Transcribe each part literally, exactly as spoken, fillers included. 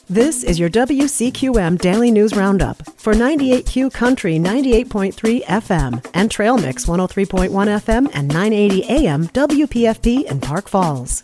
This is your W C Q M Daily News Roundup for ninety-eight Q Country ninety-eight point three F M and Trail Mix one oh three point one F M and nine eighty A M W P F P in Park Falls.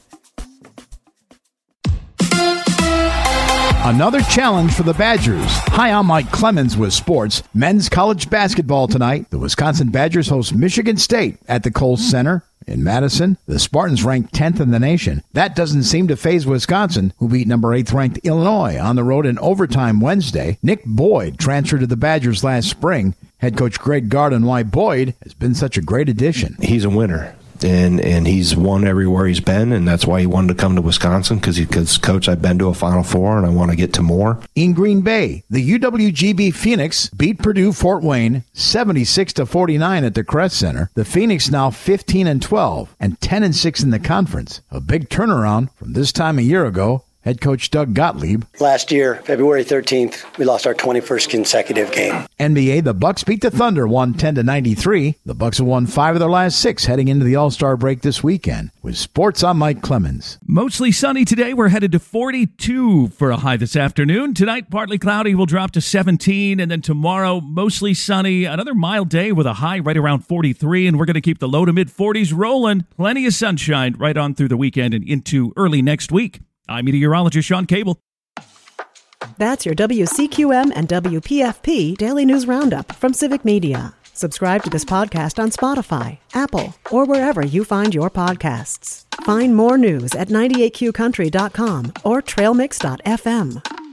Another challenge for the Badgers. Hi, I'm Mike Clemens with sports. Men's college basketball tonight. The Wisconsin Badgers host Michigan State at the Kohl Center in Madison. The Spartans ranked tenth in the nation. That doesn't seem to faze Wisconsin, who beat number eighth ranked Illinois on the road in overtime Wednesday. Nick Boyd transferred to the Badgers last spring. Head coach Greg Garden, why Boyd has been such a great addition. He's a winner. And and he's won everywhere he's been, and that's why he wanted to come to Wisconsin, because he goes, Coach, I've been to a Final Four, and I want to get to more. In Green Bay, the U W G B Phoenix beat Purdue Fort Wayne seventy-six to forty-nine at the Crest Center. The Phoenix now fifteen and twelve and ten and six in the conference. A big turnaround from this time a year ago. Head coach Doug Gottlieb. Last year, February thirteenth, we lost our twenty-first consecutive game. N B A, the Bucks beat the Thunder one ten to ninety-three. The Bucks have won five of their last six heading into the All-Star break this weekend. With sports, I'm Mike Clemens. Mostly sunny today. We're headed to forty-two for a high this afternoon. Tonight, partly cloudy. We'll drop to seventeen. And then tomorrow, mostly sunny. Another mild day with a high right around forty-three. And we're going to keep the low to mid-forties rolling. Plenty of sunshine right on through the weekend and into early next week. I'm meteorologist Sean Cable. That's your W C Q M and W P F P Daily News Roundup from Civic Media. Subscribe to this podcast on Spotify, Apple, or wherever you find your podcasts. Find more news at ninety-eight Q country dot com or trail mix dot F M.